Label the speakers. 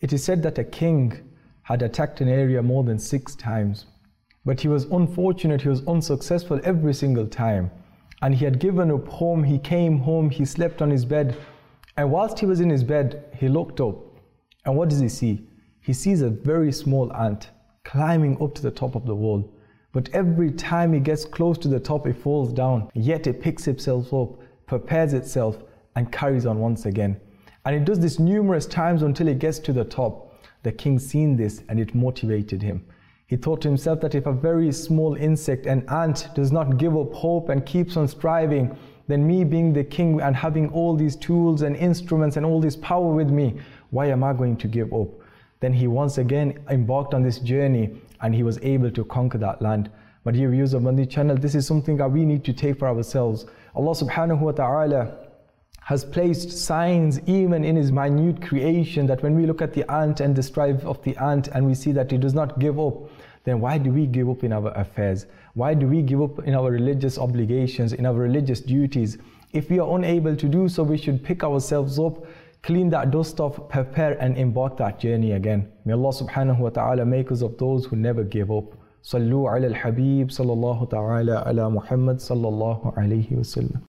Speaker 1: It is said that a king had attacked an area more than 6 times, but he was unfortunate, he was unsuccessful every single time. And he had given up home, he came home, he slept on his bed, and whilst he was in his bed, he looked up, and what does he see? He sees a very small ant climbing up to the top of the wall. But every time he gets close to the top, it falls down, yet it picks itself up, prepares itself, and carries on once again. And it does this numerous times until it gets to the top. The king seen this, and it motivated him. He thought to himself that if a very small insect, an ant, does not give up hope and keeps on striving, then me being the king and having all these tools and instruments and all this power with me, why am I going to give up? Then he once again embarked on this journey, and he was able to conquer that land. But dear viewers of Madani channel, this is something that we need to take for ourselves. Allah subhanahu wa ta'ala has placed signs even in His minute creation, that when we look at the ant and the strive of the ant and we see that it does not give up, then why do we give up in our affairs? Why do we give up in our religious obligations, in our religious duties? If we are unable to do so, we should pick ourselves up, clean that dust off, prepare and embark that journey again. May Allah subhanahu wa ta'ala make us of those who never give up. Sallu ala al-Habib sallallahu ta'ala ala Muhammad sallallahu alayhi wa sallam.